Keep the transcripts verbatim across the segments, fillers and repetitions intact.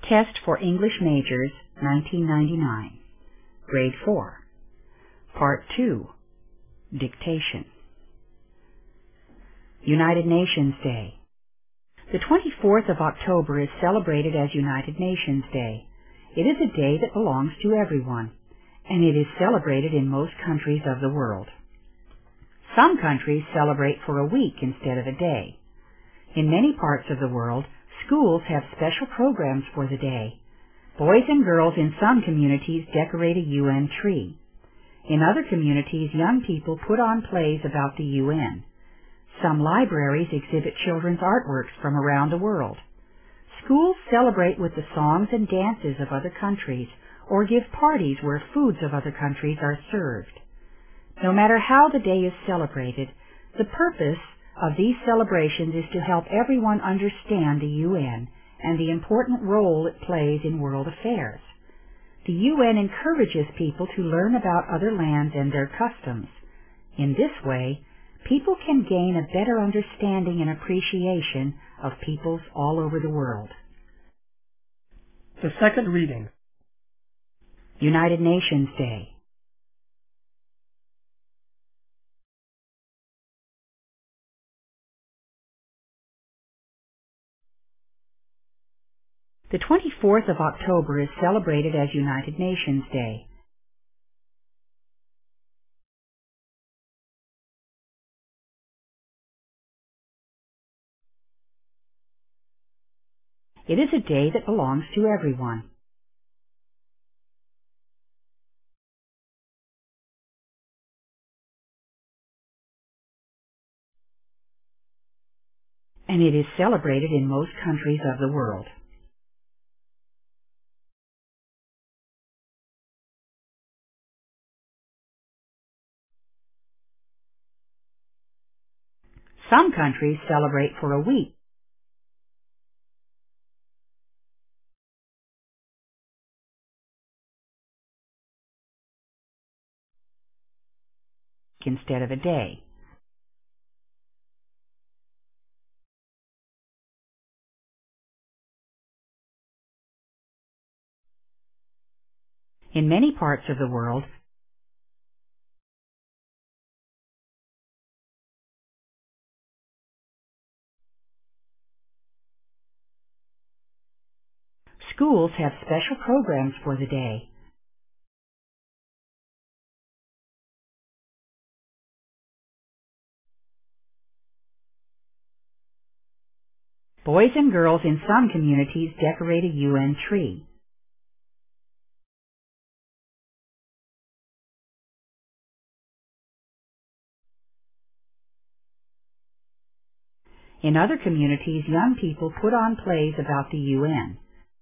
Test for English Majors, nineteen ninety-nine. Grade four. Part two. Dictation. United Nations Day. The twenty-fourth of October is celebrated as United Nations Day. It is a day that belongs to everyone, and it is celebrated in most countries of the world. Some countries celebrate for a week instead of a day. In many parts of the world, schools have special programs for the day. Boys and girls in some communities decorate a U N tree. In other communities, young people put on plays about the U N. Some libraries exhibit children's artworks from around the world. Schools celebrate with the songs and dances of other countries, or give parties where foods of other countries are served. No matter how the day is celebrated, the purpose of these celebrations is to help everyone understand the U N and the important role it plays in world affairs. The U N encourages people to learn about other lands and their customs. In this way, people can gain a better understanding and appreciation of peoples all over the world. The second reading. United Nations Day. The twenty-fourth of October is celebrated as United Nations Day. It is a day that belongs to everyone. And it is celebrated in most countries of the world. Some countries celebrate for a week instead of a day. In many parts of the world, schools have special programs for the day. Boys and girls in some communities decorate a U N tree. In other communities, young people put on plays about the U N.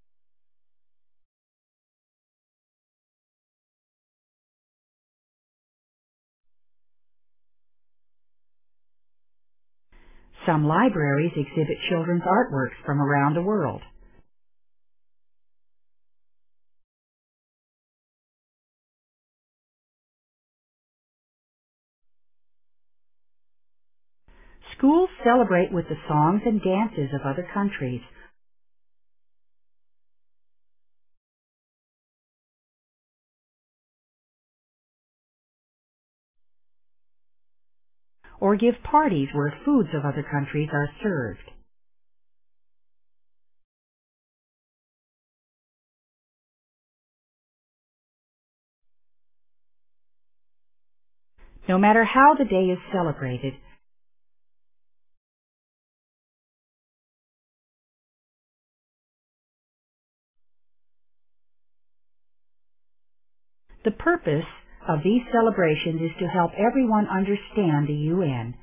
Some libraries exhibit children's artworks from around the world. Schools celebrate with the songs and dances of other countries, or give parties where foods of other countries are served. No matter how the day is celebrated, the purpose of these celebrations is to help everyone understand the U N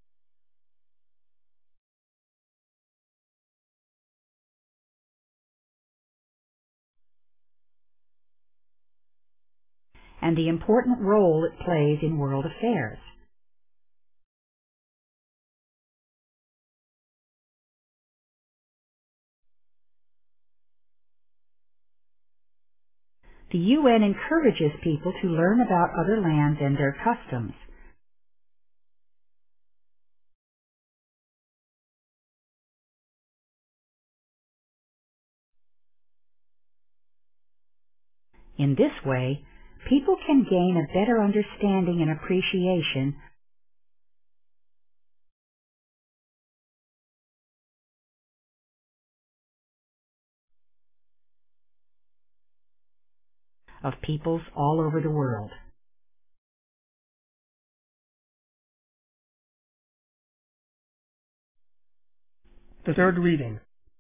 and the important role it plays in world affairs. The U N encourages people to learn about other lands and their customs. In this way, people can gain a better understanding and appreciation of peoples all over the world. The third reading.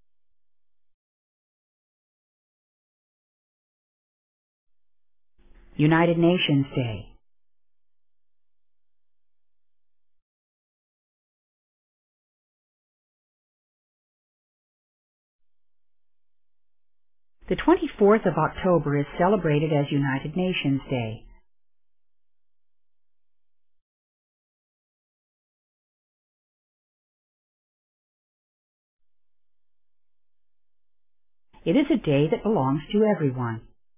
United Nations Day. The twenty-fourth of October is celebrated as United Nations Day. It is a day that belongs to everyone.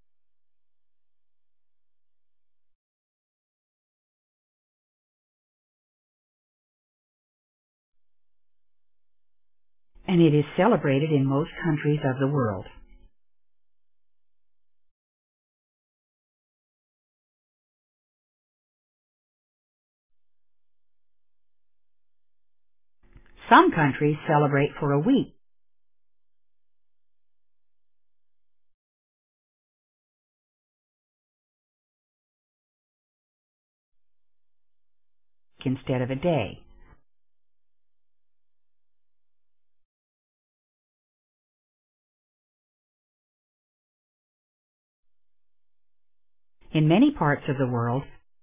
And it is celebrated in most countries of the world. Some countries celebrate for a week instead of a day. In many parts of the world,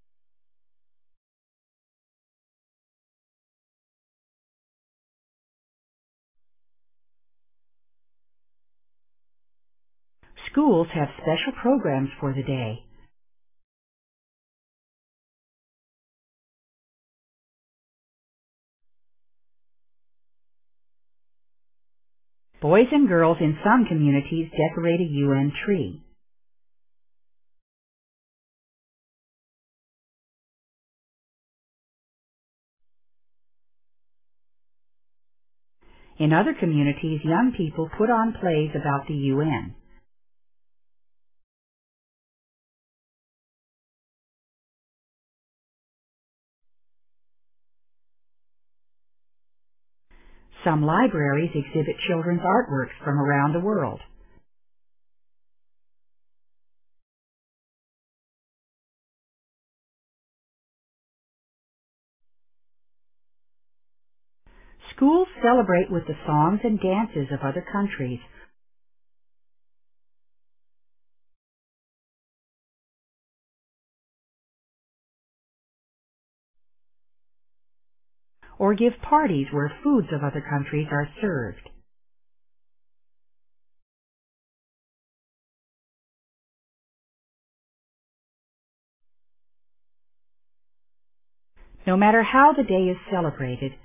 schools have special programs for the day. Boys and girls in some communities decorate a U N tree. In other communities, young people put on plays about the U N. Some libraries exhibit children's artworks from around the world. Schools celebrate with the songs and dances of other countries, or give parties where foods of other countries are served. No matter how the day is celebrated,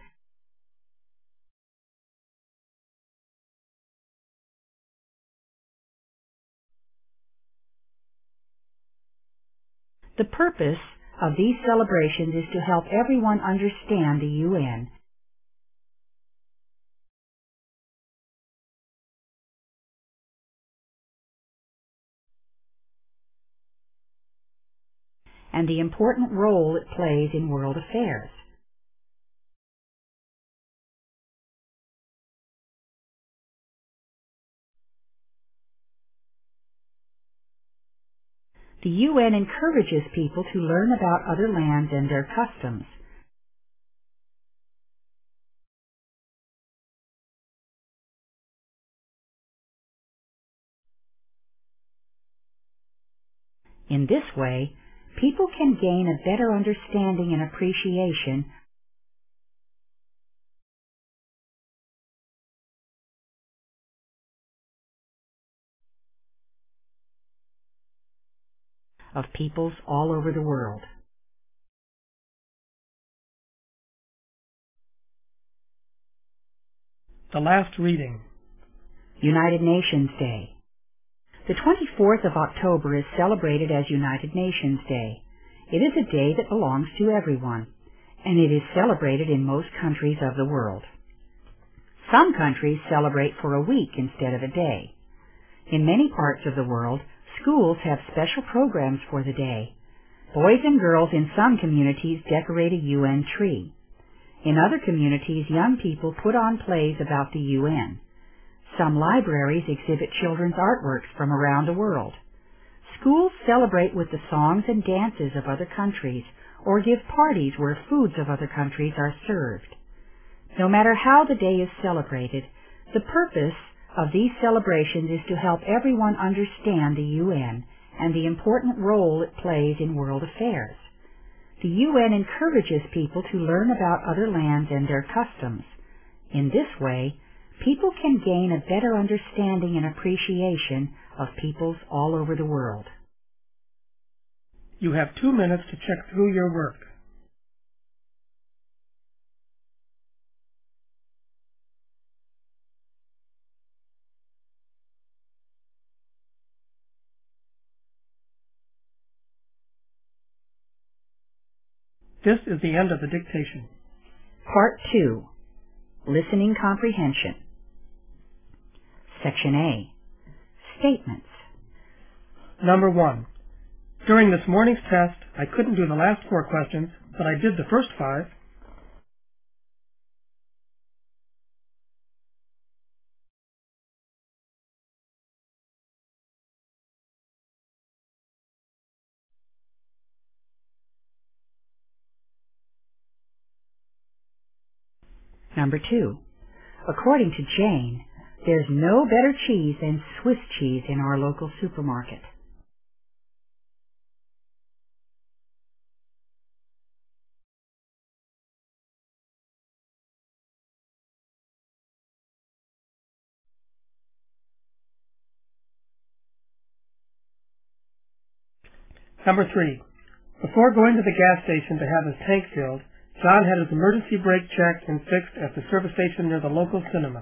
the purpose of these celebrations is to help everyone understand the U N and the important role it plays in world affairs. The U N encourages people to learn about other lands and their customs. In this way, people can gain a better understanding and appreciation of peoples all over the world. The last reading. United Nations Day. The twenty-fourth of October is celebrated as United Nations Day. It is a day that belongs to everyone, and it is celebrated in most countries of the world. Some countries celebrate for a week instead of a day. In many parts of the world, Schools have special programs for the day. Boys and girls in some communities decorate a U N tree. In other communities, young people put on plays about the U N. Some libraries exhibit children's artworks from around the world. Schools celebrate with the songs and dances of other countries or give parties where foods of other countries are served. No matter how the day is celebrated, the purpose of these celebrations is to help everyone understand the U N and the important role it plays in world affairs. The U N encourages people to learn about other lands and their customs. In this way, people can gain a better understanding and appreciation of peoples all over the world. You have two minutes to check through your work. This is the end of the dictation. Part two. Listening Comprehension. Section A. Statements. Number one. During this morning's test, I couldn't do the last four questions, but I did the first five. Number two. According to Jane, there's no better cheese than Swiss cheese in our local supermarket. Number three. Before going to the gas station to have his tank filled, John had his emergency brake checked and fixed at the service station near the local cinema.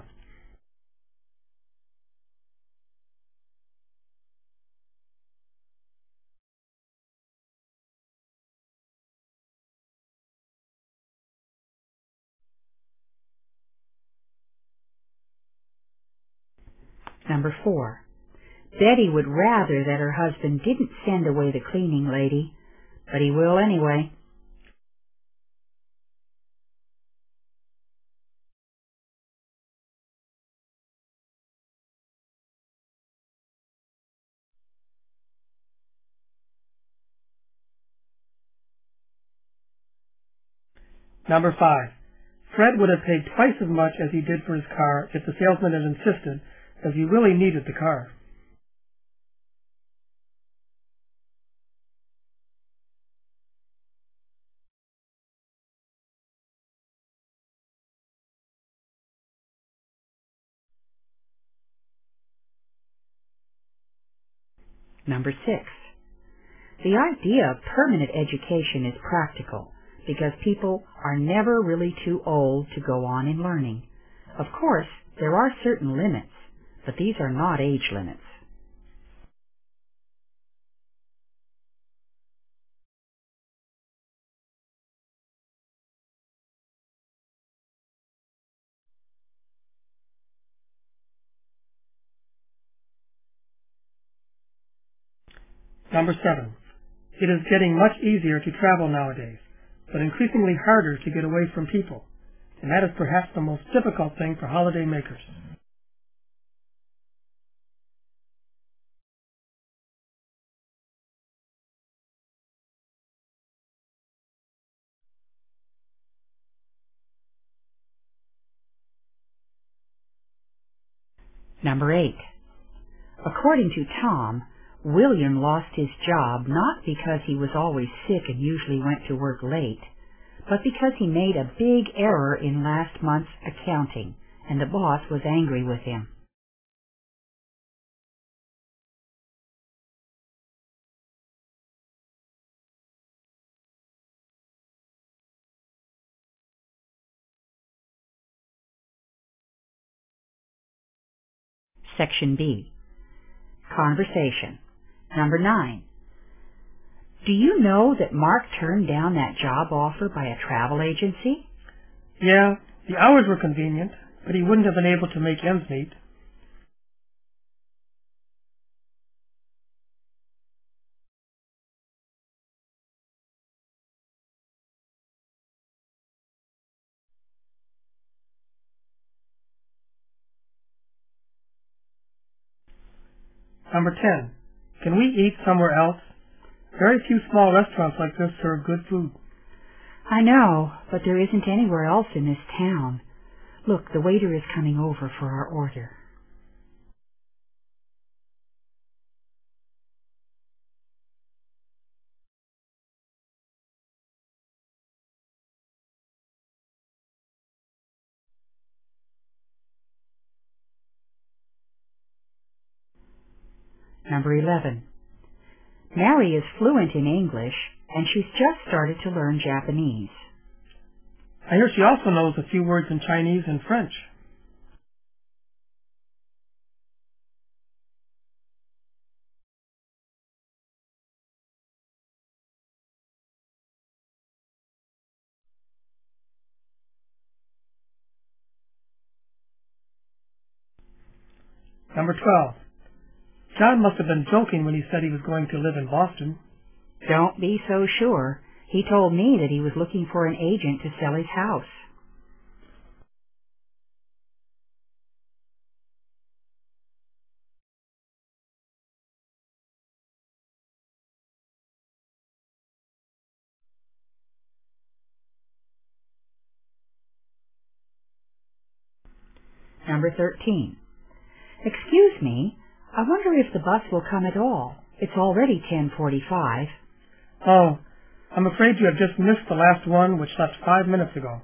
Number four. Betty would rather that her husband didn't send away the cleaning lady, but he will anyway. Number five. Fred would have paid twice as much as he did for his car if the salesman had insisted, as he really needed the car. Number six. The idea of permanent education is practical because people are never really too old to go on in learning. Of course, there are certain limits, but these are not age limits. Number seven. It is getting much easier to travel nowadays, but increasingly harder to get away from people, and that is perhaps the most difficult thing for holiday makers. Number eight. According to Tom, William lost his job not because he was always sick and usually went to work late, but because he made a big error in last month's accounting, and the boss was angry with him. Section B. Conversation. Number nine. Do you know that Mark turned down that job offer by a travel agency? Yeah, the hours were convenient, but he wouldn't have been able to make ends meet. Number ten. Can we eat somewhere else? Very few small restaurants like this serve good food. I know, but there isn't anywhere else in this town. Look, the waiter is coming over for our order. Number eleven. Mary is fluent in English, and she's just started to learn Japanese. I hear she also knows a few words in Chinese and French. Number twelve. John must have been joking when he said he was going to live in Boston. Don't be so sure. He told me that he was looking for an agent to sell his house. Number thirteen. Excuse me, I wonder if the bus will come at all. It's already ten forty-five. Oh, I'm afraid you have just missed the last one, which left five minutes ago.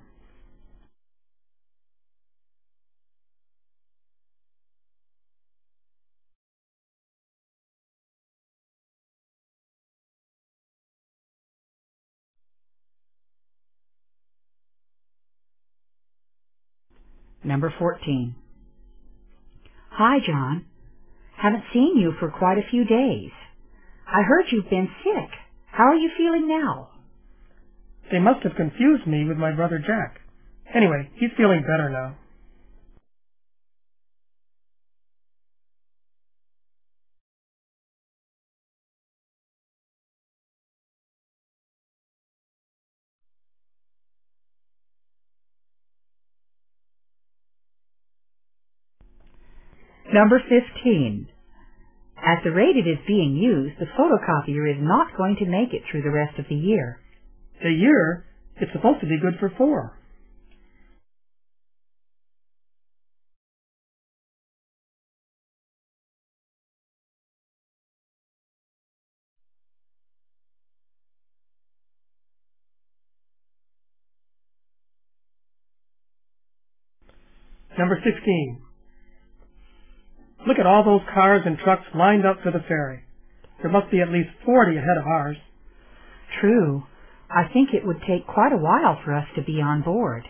Number fourteen. Hi, John. Haven't seen you for quite a few days. I heard you've been sick. How are you feeling now? They must have confused me with my brother Jack. Anyway, he's feeling better now. Number fifteen. At the rate it is being used, the photocopier is not going to make it through the rest of the year. The year? It's supposed to be good for four. Number sixteen. Look at all those cars and trucks lined up for the ferry. There must be at least forty ahead of ours. True. I think it would take quite a while for us to be on board.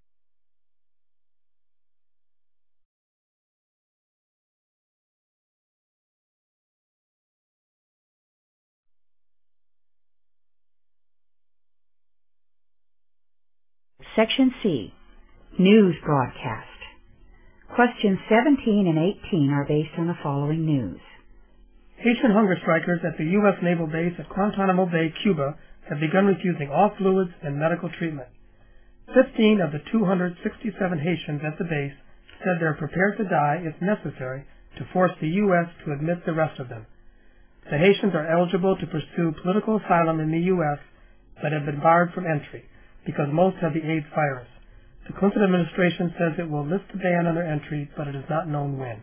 Section C. News broadcast. Questions seventeen and eighteen are based on the following news. Haitian hunger strikers at the U S Naval Base at Guantanamo Bay, Cuba, have begun refusing all fluids and medical treatment. Fifteen of the two hundred sixty-seven Haitians at the base said they are prepared to die if necessary to force the U S to admit the rest of them. The Haitians are eligible to pursue political asylum in the U S but have been barred from entry because most have the AIDS virus. The Clinton administration says it will lift the ban on their entry, but it is not known when.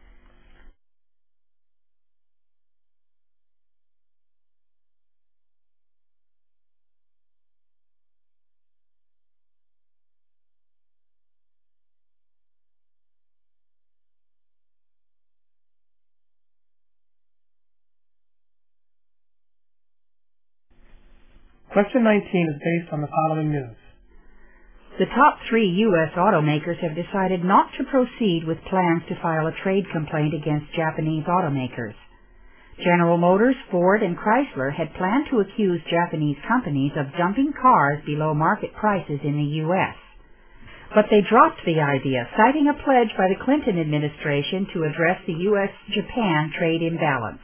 Question nineteen is based on the following news. The top three U S automakers have decided not to proceed with plans to file a trade complaint against Japanese automakers. General Motors, Ford, and Chrysler had planned to accuse Japanese companies of dumping cars below market prices in the U S. But they dropped the idea, citing a pledge by the Clinton administration to address the U S Japan trade imbalance.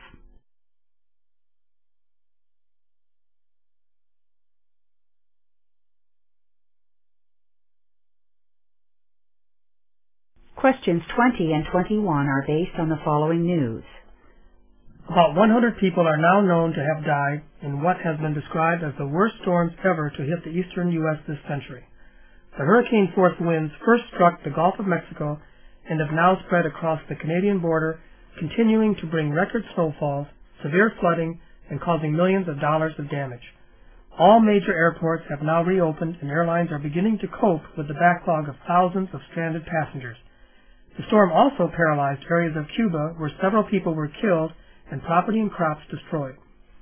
Questions twenty and twenty-one are based on the following news. About one hundred people are now known to have died in what has been described as the worst storms ever to hit the eastern U S this century. The hurricane-force winds first struck the Gulf of Mexico and have now spread across the Canadian border, continuing to bring record snowfalls, severe flooding, and causing millions of dollars of damage. All major airports have now reopened, and airlines are beginning to cope with the backlog of thousands of stranded passengers. The storm also paralyzed areas of Cuba where several people were killed and property and crops destroyed.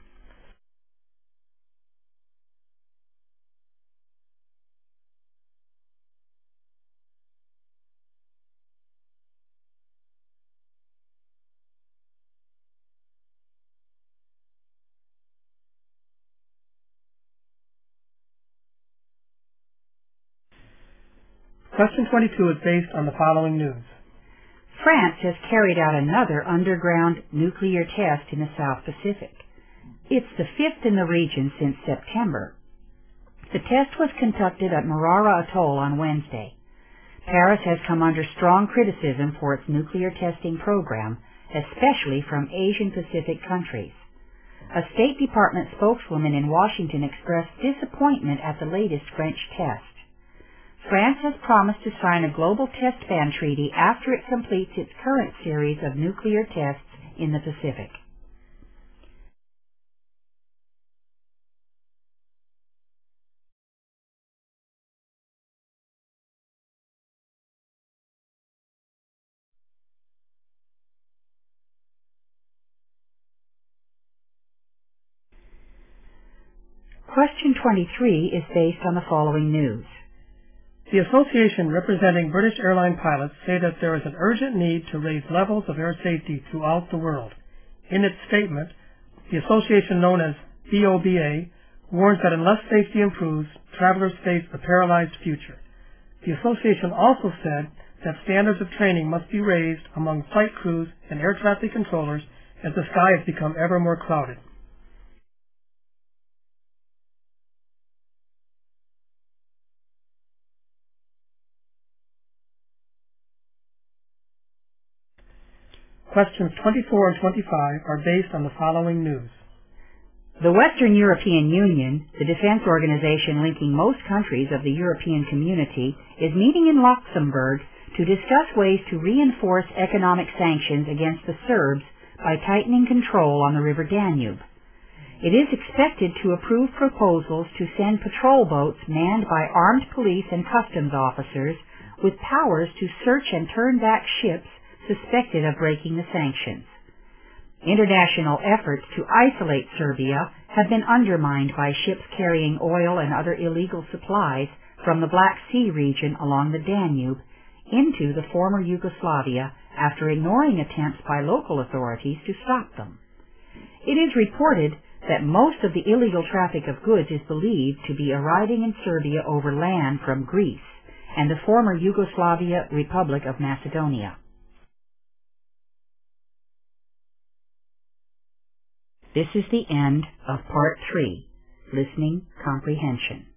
Question twenty-two is based on the following news. France has carried out another underground nuclear test in the South Pacific. It's the fifth in the region since September. The test was conducted at Marara Atoll on Wednesday. Paris has come under strong criticism for its nuclear testing program, especially from Asian Pacific countries. A State Department spokeswoman in Washington expressed disappointment at the latest French test. France has promised to sign a global test ban treaty after it completes its current series of nuclear tests in the Pacific. Question twenty-three is based on the following news. The association representing British airline pilots say that there is an urgent need to raise levels of air safety throughout the world. In its statement, the association known as B O B A warns that unless safety improves, travelers face a paralyzed future. The association also said that standards of training must be raised among flight crews and air traffic controllers as the sky has become ever more clouded. Questions twenty-four and twenty-five are based on the following news. The Western European Union, the defense organization linking most countries of the European community, is meeting in Luxembourg to discuss ways to reinforce economic sanctions against the Serbs by tightening control on the River Danube. It is expected to approve proposals to send patrol boats manned by armed police and customs officers with powers to search and turn back ships suspected of breaking the sanctions. International efforts to isolate Serbia have been undermined by ships carrying oil and other illegal supplies from the Black Sea region along the Danube into the former Yugoslavia after ignoring attempts by local authorities to stop them. It is reported that most of the illegal traffic of goods is believed to be arriving in Serbia over land from Greece and the former Yugoslavia Republic of Macedonia. This is the end of Part three, Listening Comprehension.